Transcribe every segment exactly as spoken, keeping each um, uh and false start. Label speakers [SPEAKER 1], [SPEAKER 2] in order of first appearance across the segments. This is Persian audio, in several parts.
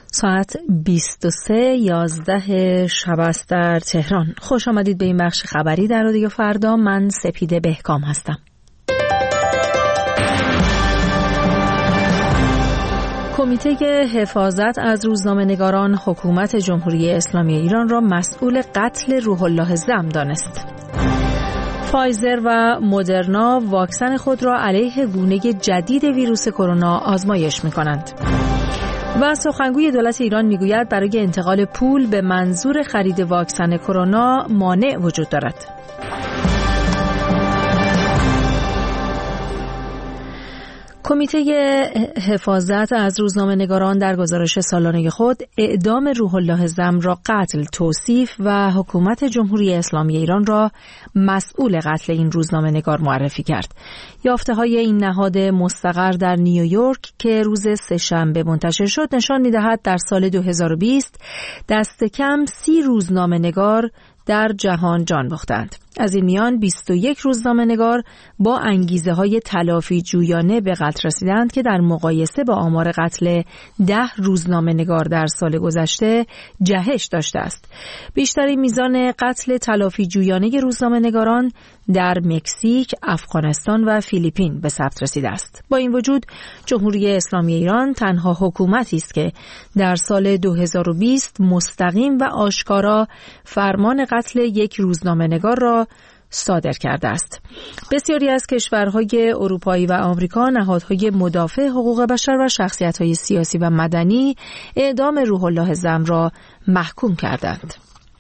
[SPEAKER 1] ساعت بیست و سه یازده شب است در تهران. خوش آمدید به این بخش خبری در رادیو فردا. من سپیده بهکام هستم. کمیته حفاظت از روزنامه‌نگاران حکومت جمهوری اسلامی ایران را مسئول قتل روح الله زم دانست. فایزر و مدرنا واکسن خود را علیه گونه جدید ویروس کرونا آزمایش می‌کنند. و سخنگوی دولت ایران میگوید برای انتقال پول به منظور خرید واکسن کرونا مانع وجود دارد. کمیته حفاظت از روزنامه‌نگاران در گزارش سالانه خود اعدام روح الله زم را قتل توصیف و حکومت جمهوری اسلامی ایران را مسئول قتل این روزنامه‌نگار معرفی کرد. یافته‌های این نهاد مستقر در نیویورک که روز سه‌شنبه منتشر شد نشان می‌دهد در سال دو هزار و بیست دست کم سی روزنامه‌نگار در جهان جان باختند. از این میان بیست و یک روزنامه‌نگار با انگیزه‌های تلافی جویانه به قتل رسیدند که در مقایسه با آمار قتل ده روزنامه‌نگار در سال گذشته جهش داشته است. بیشترین میزان قتل تلافی جویانه روزنامه‌نگاران در مکزیک، افغانستان و فیلیپین به ثبت رسیده است. با این وجود جمهوری اسلامی ایران تنها حکومتی است که در سال دو هزار و بیست مستقیم و آشکارا فرمان قتل یک روزنامه‌نگار را صادر کرده است. بسیاری از کشورهای اروپایی و آمریکا نهادهای مدافع حقوق بشر و شخصیت‌های سیاسی و مدنی اعدام روح الله زم را محکوم کردند.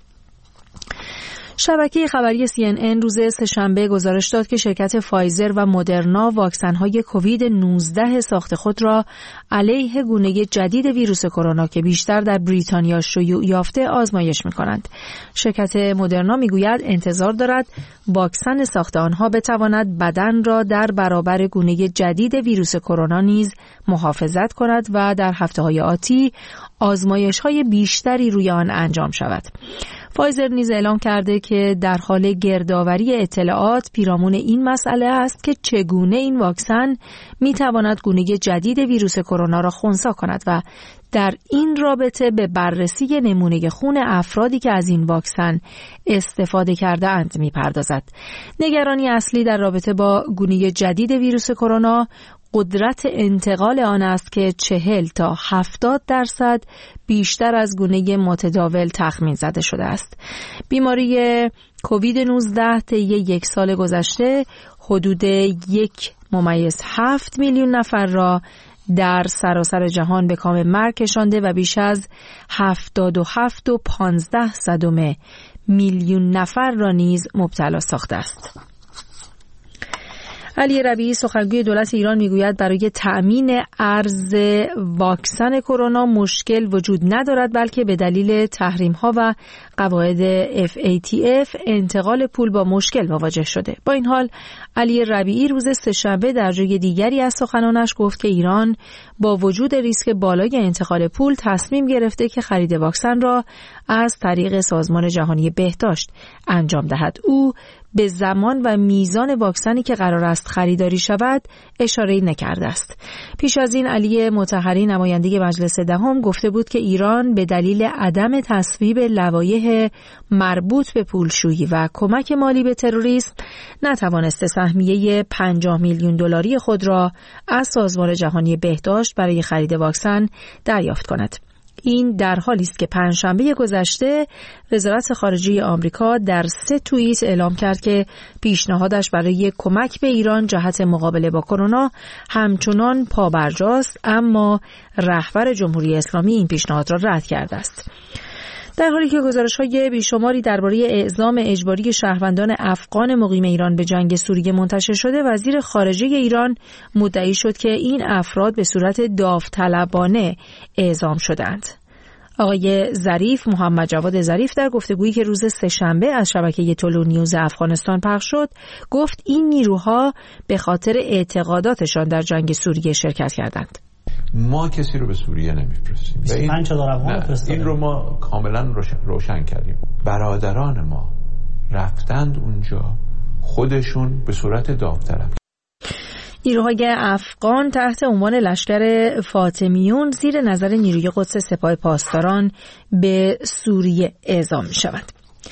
[SPEAKER 1] شبکه خبری سی ان ان روز سه‌شنبه گزارش داد که شرکت فایزر و مدرنا واکسن‌های کووید نوزده ساخت خود را علیه گونه جدید ویروس کرونا که بیشتر در بریتانیا شیوع یافته آزمایش می‌کنند. شرکت مدرنا می‌گوید انتظار دارد واکسن ساخت آنها بتواند بدن را در برابر گونه جدید ویروس کرونا نیز محافظت کند و در هفته‌های آتی آزمایش‌های بیشتری روی آن انجام شود. فایزر نیز اعلام کرده که در حال گردآوری اطلاعات پیرامون این مسئله است که چگونه این واکسن می‌تواند گونه جدید ویروس کرونا را خنثی کند و در این رابطه به بررسی نمونه خون افرادی که از این واکسن استفاده کرده‌اند می‌پردازد. نگرانی اصلی در رابطه با گونه جدید ویروس کرونا قدرت انتقال آن است که چهل تا هفتاد درصد بیشتر از گونه متداول تخمین زده شده است. بیماری کووید نوزده طی یک سال گذشته حدود یک ممیز هفت میلیون نفر را در سراسر جهان به کام مرگ کشانده و بیش از هفتاد و هفت و پانزده صدم میلیون نفر را نیز مبتلا ساخته است. علی ربیعی سخنگوی دولت ایران میگوید برای تأمین ارز واکسن کرونا مشکل وجود ندارد، بلکه به دلیل تحریم‌ها و قواعد اف ای تی اف انتقال پول با مشکل مواجه شده. با این حال علی ربیعی روز سه‌شنبه در جای دیگری از سخنانش گفت که ایران با وجود ریسک بالای انتقال پول تصمیم گرفته که خرید واکسن را از طریق سازمان جهانی بهداشت انجام دهد. او به زمان و میزان واکسنی که قرار است خریداری شود اشاره‌ای نکرده است. پیش از این علی مطهری نماینده مجلس دهم گفته بود که ایران به دلیل عدم تصویب لوایح مربوط به پولشویی و کمک مالی به تروریسم نتوانسته سهمیه پنجاه میلیون دلاری خود را از سازمان جهانی بهداشت برای خرید واکسن دریافت کند. این در حالی است که پنجشنبه گذشته وزارت خارجه آمریکا در سه توییت اعلام کرد که پیشنهادش برای کمک به ایران جهت مقابله با کرونا همچنان پابرجاست، اما رهبر جمهوری اسلامی این پیشنهاد را رد کرده است. در حالی که گزارش‌های بیشماری درباره اعزام اجباری شهروندان افغان مقیم ایران به جنگ سوریه منتشر شده، وزیر خارجه ایران مدعی شد که این افراد به صورت داوطلبانه اعزام شدند. آقای ظریف، محمد جواد ظریف، در گفتگویی که روز سه‌شنبه از شبکه طلوع نیوز افغانستان پخش شد، گفت این نیروها به خاطر اعتقاداتشان در جنگ سوریه شرکت کردند.
[SPEAKER 2] ما کسی رو به سوریه نمیفرستیم.
[SPEAKER 3] این,
[SPEAKER 2] این رو ما کاملا روشن, روشن کردیم. برادران ما رفتند اونجا خودشون به صورت داوطلب.
[SPEAKER 1] نیروهای افغان تحت عنوان لشکر فاطمیون زیر نظر نیروی قدس سپاه پاسداران به سوریه اعزام می شود.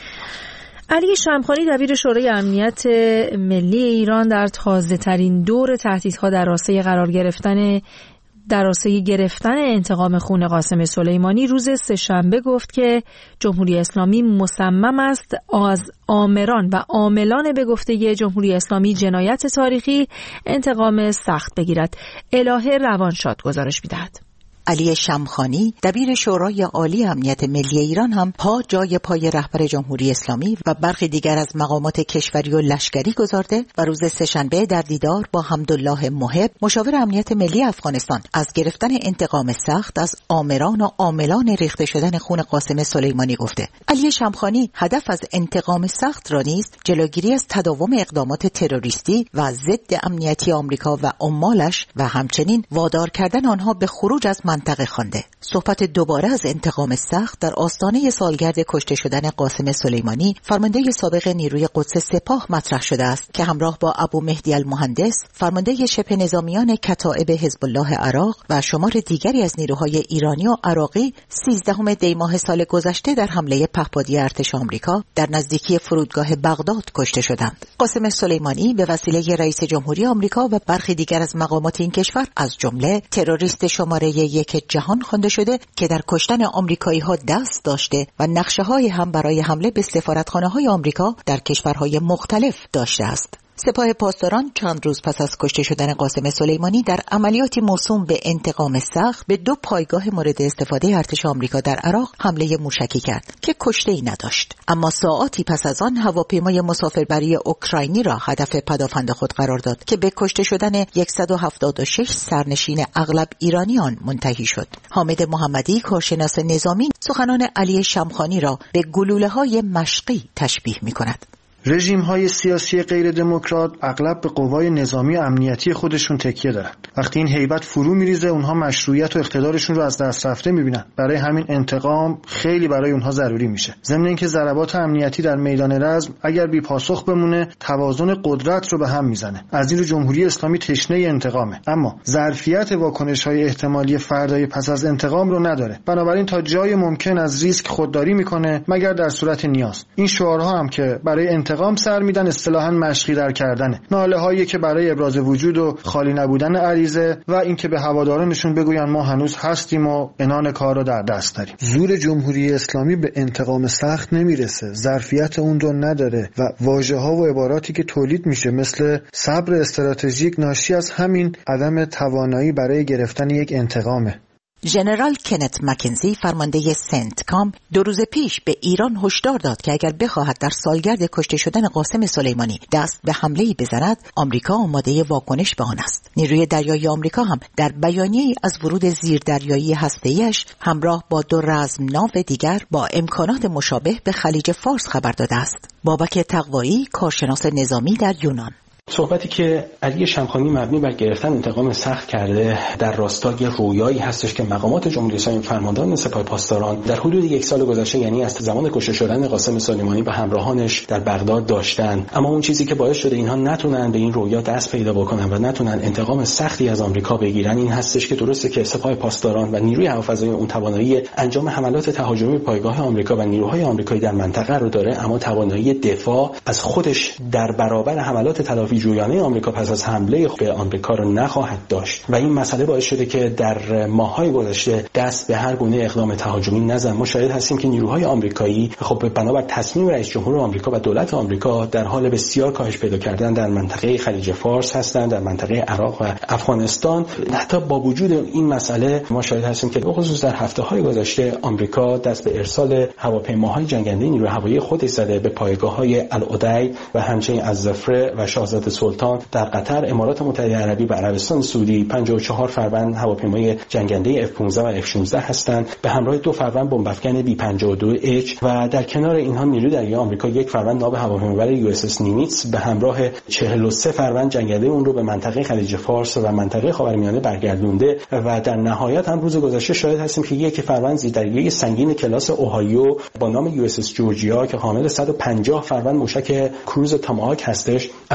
[SPEAKER 1] علی شمخانی دبیر شورای امنیت ملی ایران در تازه ترین دور تهدیدها در راستای قرار گرفتن در راستای گرفتن انتقام خون قاسم سلیمانی روز سه‌شنبه گفت که جمهوری اسلامی مصمم است از آمران و عاملان به گفته جمهوری اسلامی جنایت تاریخی انتقام سخت بگیرد. الهه روانشاد گزارش می‌دهد.
[SPEAKER 3] علی شمخانی دبیر شورای عالی امنیت ملی ایران هم پا جای پای رهبر جمهوری اسلامی و برخی دیگر از مقامات کشوری و لشکری گذارده و روز سه‌شنبه در دیدار با حمدالله محب مشاور امنیت ملی افغانستان از گرفتن انتقام سخت از آمران و عاملان ریخته شدن خون قاسم سلیمانی گفته. علی شمخانی هدف از انتقام سخت را نیز جلوگیری از تداوم اقدامات تروریستی و ضد امنیتی آمریکا و عمالش و همچنین وادار کردن آنها به خروج از منطقه خوانده. صحبت دوباره از انتقام سخت در آستانه سالگرد کشته شدن قاسم سلیمانی فرمانده سابق نیروی قدس سپاه مطرح شده است که همراه با ابو مهدی المهندس فرمانده شبه نظامیان کتائب حزب الله عراق و شمار دیگری از نیروهای ایرانی و عراقی سیزدهم دی ماه سال گذشته در حمله پهپادی ارتش آمریکا در نزدیکی فرودگاه بغداد کشته شدند. قاسم سلیمانی به وسیله رئیس جمهوری آمریکا و برخی دیگر از مقامات این کشور از جمله تروریست شماره یک جهان خوانده شده که در کشتن آمریکایی ها دست داشته و نقشه های هم برای حمله به سفارتخانه های آمریکا در کشورهای مختلف داشته است. سپاه پاسداران چند روز پس از کشته شدن قاسم سلیمانی در عملیاتی موسوم به انتقام سخت به دو پایگاه مورد استفاده ارتش آمریکا در عراق حمله موشکی کرد که کشته‌ای نداشت. اما ساعاتی پس از آن هواپیمای مسافربری اوکراینی را هدف پدافند خود قرار داد که به کشته شدن صد و هفتاد و شش سرنشین اغلب ایرانیان منتهی شد. حامد محمدی کارشناس نظامی سخنان علی شمخانی را به گلوله‌های مشقی تشبیه می‌کند.
[SPEAKER 4] رژیم‌های سیاسی غیر دموکرات اغلب به قوای نظامی امنیتی خودشون تکیه دارن. وقتی این هیبت فرو میریزه اونها مشروعیت و اقتدارشون رو از دست رفته میبینن. برای همین انتقام خیلی برای اونها ضروری میشه. ضمن اینکه ضربات امنیتی در میدان رزم اگر بی پاسخ بمونه توازن قدرت رو به هم میزنه. از این رو جمهوری اسلامی تشنه انتقامه، اما ظرفیت واکنش‌های احتمالی فردای پس از انتقام رو نداره. بنابراین تا جای ممکن از ریسک خودداری میکنه مگر در صورت نیاز. این شعارها هم که برای انتقام سر میدن اصطلاحاً مشقی در کردنه. ناله هایی که برای ابراز وجود و خالی نبودن عریضه و اینکه به هوادارانشون بگوین ما هنوز هستیم و عنان کار رو در دست داریم. زور جمهوری اسلامی به انتقام سخت نمیرسه، ظرفیت اون رو نداره و واژه ها و عباراتی که تولید میشه مثل صبر استراتژیک ناشی از همین عدم توانایی برای گرفتن یک انتقامه.
[SPEAKER 3] ژنرال کنت مکنزی فرمانده سنتکام دو روز پیش به ایران هشدار داد که اگر بخواهد در سالگرد کشته شدن قاسم سلیمانی دست به حمله‌ای بزند آمریکا آماده واکنش به آن است. نیروی دریایی آمریکا هم در بیانیه‌ای از ورود زیردریایی هسته‌ایش همراه با دو رزمناو دیگر با امکانات مشابه به خلیج فارس خبر داده است. بابک تقوایی کارشناس نظامی در یونان:
[SPEAKER 5] صحبتی که علی شمخانی مبنی بر گرفتن انتقام سخت کرده در راستای رویایی هستش که مقامات جمهوری اسلامی فرماندهان سپاه پاسداران در حدود یک سال گذشته، یعنی از زمان کشته شدن قاسم سلیمانی و همراهانش در بغداد داشتن. اما اون چیزی که باعث شده اینها نتونن به این رویا دست پیدا بکنن و نتونن انتقام سختی از آمریکا بگیرن این هستش که درسته که سپاه پاسداران و نیروی هوافضایی اون توانایی انجام حملات تهاجمی پایگاه آمریکا و نیروهای آمریکایی در منطقه رو داره، اما توانایی دفاع از خودش در برابر حملات تلافی جویانه آمریکا پس از حمله به آمریکا رو نخواهد داشت و این مسئله باعث شده که در ماه‌های گذشته دست به هر گونه اقدام تهاجمی نزن. ما شاهد هستیم که نیروهای آمریکایی خب بنابر تصمیم رئیس جمهور آمریکا و دولت آمریکا در حال بسیار کاهش پیدا کردن در منطقه خلیج فارس هستند، در منطقه عراق و افغانستان. حتی با وجود این مسئله ما شاهد هستیم که به خصوص در هفته‌های گذشته آمریکا دست به ارسال هواپیماهای جنگنده نیروی هوایی خودش زده به پایگاه‌های العدید و همچنین الزفره و شاهزاده سلطان در قطر، امارات متحده عربی و عربستان سعودی. پنجاه و چهار فروند هواپیمای جنگنده اف پانزده و اف شانزده هستند به همراه دو فروند بمب افکن بی پنجاه و دو اچ و در کنار اینها نیروی دریایی آمریکا یک فروند ناو هواپیمابر یو اس اس نیمیتس به همراه چهل و سه فروند جنگنده اون رو به منطقه خلیج فارس و منطقه خاورمیانه برگردونده و در نهایت هم روز گذشته شاهد هستیم که یک فروند زیردریایی سنگین کلاس اوهایو با نام یو اس اس جورجیا که حامل صد و پنجاه فروند موشک کروز تاماهاک هستش از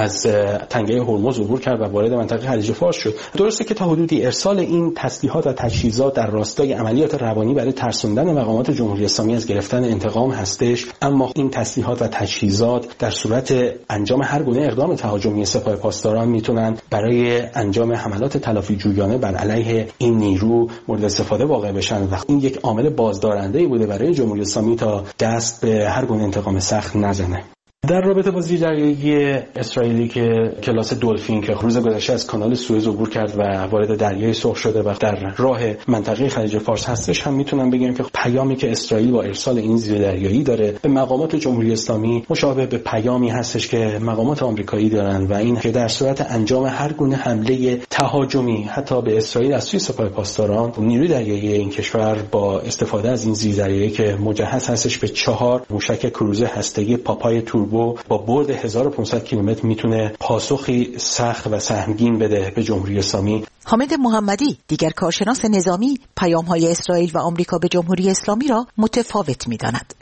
[SPEAKER 5] تنگه هرمز عبور کرد و وارد منطقه خلیج فارس شد. درسته که تا حدودی ارسال این تسلیحات و تجهیزات در راستای عملیات روانی برای ترسوندن مقامات جمهوری اسلامی از گرفتن انتقام هستش، اما این تسلیحات و تجهیزات در صورت انجام هر گونه اقدام تهاجمی سپاه پاسداران میتونن برای انجام حملات تلافی جویانه بر علیه این نیرو مورد استفاده واقع بشن و این یک عامل بازدارنده‌ای بوده برای جمهوری اسلامی تا دست به هر گونه انتقام سخت نزنه. در رابطه با زیردریایی اسرائیلی که کلاس دلفین که روز گذشته از کانال سوئز عبور کرد و وارد دریای سرخ شده و در راه منطقه خلیج فارس هستش، هم میتونم بگم که پیامی که اسرائیل با ارسال این زیردریایی داره به مقامات جمهوری اسلامی مشابه به پیامی هستش که مقامات آمریکایی دارن و این که در صورت انجام هر گونه حمله تهاجمی حتی به اسرائیل از سوی سپاه پاسداران، نیروی دریایی این کشور با استفاده از این زیردریایی که مجهز هستش به چهار موشک کروز هسته‌ای پاپای توربو با برد هزار و پانصد کیلومتر میتونه پاسخی سخت و سهمگین بده به جمهوری اسلامی.
[SPEAKER 3] حامد محمدی دیگر کارشناس نظامی پیام‌های اسرائیل و آمریکا به جمهوری اسلامی را متفاوت می‌داند.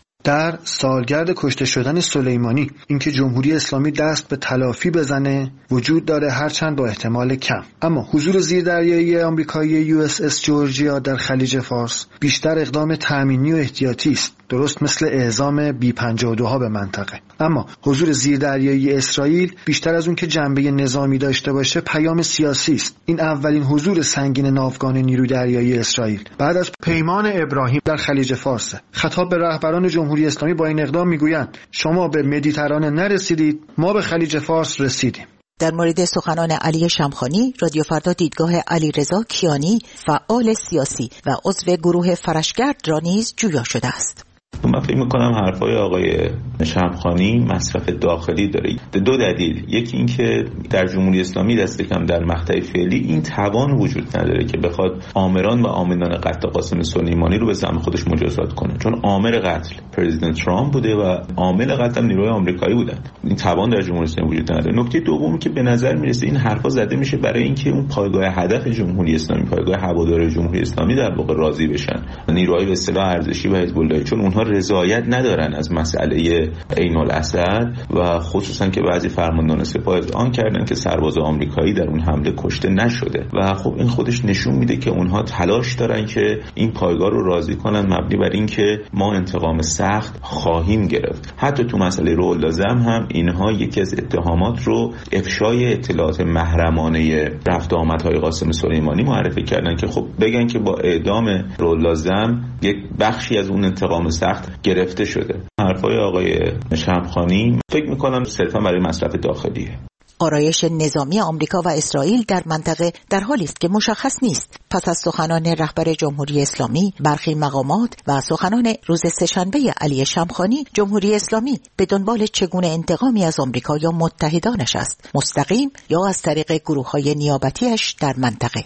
[SPEAKER 4] در سالگرد کشته شدن سلیمانی اینکه جمهوری اسلامی دست به تلافی بزنه وجود داره، هرچند با احتمال کم، اما حضور زیردریایی آمریکایی یو اس اس جورجیا در خلیج فارس بیشتر اقدام تأمینی و احتیاطی است، درست مثل اعزام بی پنجاه و دو ها به منطقه. اما حضور زیردریایی اسرائیل بیشتر از اون که جنبه نظامی داشته باشه پیام سیاسی است. این اولین حضور سنگین ناوگان نیروی دریایی اسرائیل بعد از پیمان ابراهیم در خلیج فارس. خطاب به رهبران جمهوری اسلامی با این اقدام میگویند شما به مدیترانه نرسیدید، ما به خلیج فارس رسیدیم.
[SPEAKER 3] در مورد سخنان علی شمخانی، رادیو فردا دیدگاه علیرضا کیانی فعال سیاسی و عضو گروه فرشگرد را نیز جویا شده است.
[SPEAKER 2] من فکر میکنم حرفای آقای شمخانی مصرف داخلی داره. دو دلیل، یکی این که در جمهوری اسلامی دست کم در مقطع فعلی این توان وجود نداره که بخواد آمران و عاملان قتل قاسم سلیمانی رو به زعم خودش مجازات کنه، چون عامل قتل پرزیدنت ترامپ بوده و عامل قتل نیروهای آمریکایی بودن. این توان در جمهوری اسلامی وجود نداره. نکته دوم که به نظر میرسه این حرفا زده میشه برای اینکه اون پایگاه هدف جمهوری اسلامی، پایگاه هوادار جمهوری اسلامی در واقع راضی بشن، نیروهای به اصطلاح ارزشی و حزب الله، چون اونها رضایت ندارن از مسئله عین الاسد و خصوصا که بعضی فرماندهان سپاه اذعان کردن که سرباز آمریکایی در اون حمله کشته نشده و خب این خودش نشون میده که اونها تلاش دارن که این پایگاه رو راضی کنن مبنی بر این که ما انتقام سخت خواهیم گرفت. حتی تو مسئله رول لازم هم اینها یکی از اتهامات رو افشای اطلاعات محرمانه رفت و آمدهای قاسم سلیمانی معرفی کردن که خب بگن که با اعدام رول لازم یک بخشی از اون انتقام سخت گرفته شده. حرفای آقای شمخانی فکر میکنم صرفا برای مصرف داخلیه.
[SPEAKER 3] آرایش نظامی آمریکا و اسرائیل در منطقه در حالی است که مشخص نیست. پس از سخنان رهبر جمهوری اسلامی، برخی مقامات و سخنان روز سه‌شنبه علی شمخانی، جمهوری اسلامی به دنبال چگونه انتقامی از آمریکا یا متحدانش است، مستقیم یا از طریق گروه‌های نیابتیش در منطقه.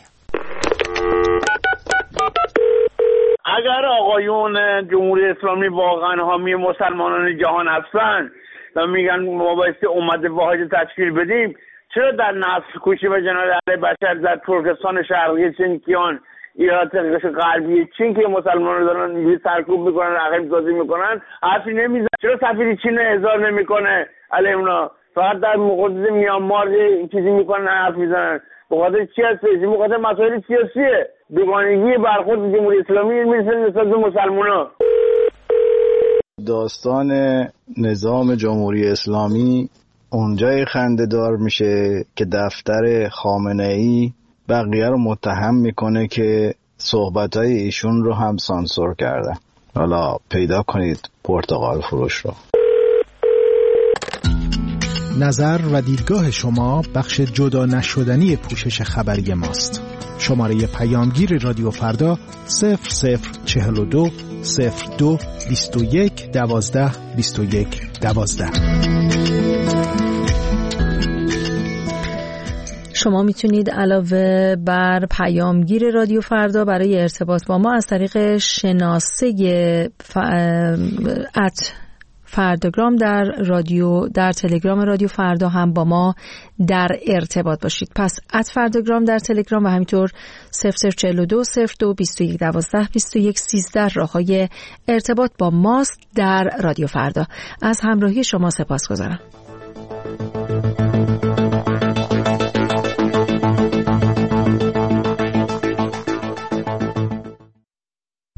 [SPEAKER 6] اگر آقایون جمهوری اسلامی واقعا حامی مسلمانان جهان هستن و میگن ما باید امت واحد تشکیل بدیم، چرا در نسل کشی و جنایت علیه بشر در ترکستان شرقی چینکیان، ایالات غربی چین که مسلمانان دارن اینجوری سرکوب میکنن، رقم سازی میکنن، حرفی نمیزنن؟ چرا سفیر چین احضار نمیکنه علیه اونا؟ فقط در مقدس میانمار چیزی میکنن، حرف میزنن. بخاطر چی هست؟ بخاطر مسائل سیاسیه. دوگانگی برخورد جمهوری اسلامی میرسه نسبت به مسلمانان.
[SPEAKER 7] داستان نظام جمهوری اسلامی اونجای خنده‌دار میشه که دفتر خامنه‌ای بقیه رو متهم میکنه که صحبت‌های ایشون رو هم سانسور کردن. حالا پیدا کنید پرتقال فروش رو.
[SPEAKER 8] نظر و دیدگاه شما بخش جدا نشدنی پوشش خبری ماست. شماره پیامگیر رادیو فردا صفر صفر چهل و دو صفر دو بیست و یک دوازده بیست و یک دوازده.
[SPEAKER 1] شما میتونید علاوه بر پیامگیر رادیو فردا برای ارتباط با ما از طریق شناسه ف... ات فرداگرام در رادیو در تلگرام رادیو فردا هم با ما در ارتباط باشید. پس ات فرداگرام در تلگرام و همینطور صفر صفر چهل و دو صفر دو بیست و یک دوازده بیست و یک سیزده راههای ارتباط با ماست در رادیو فردا. از همراهی شما سپاسگزارم.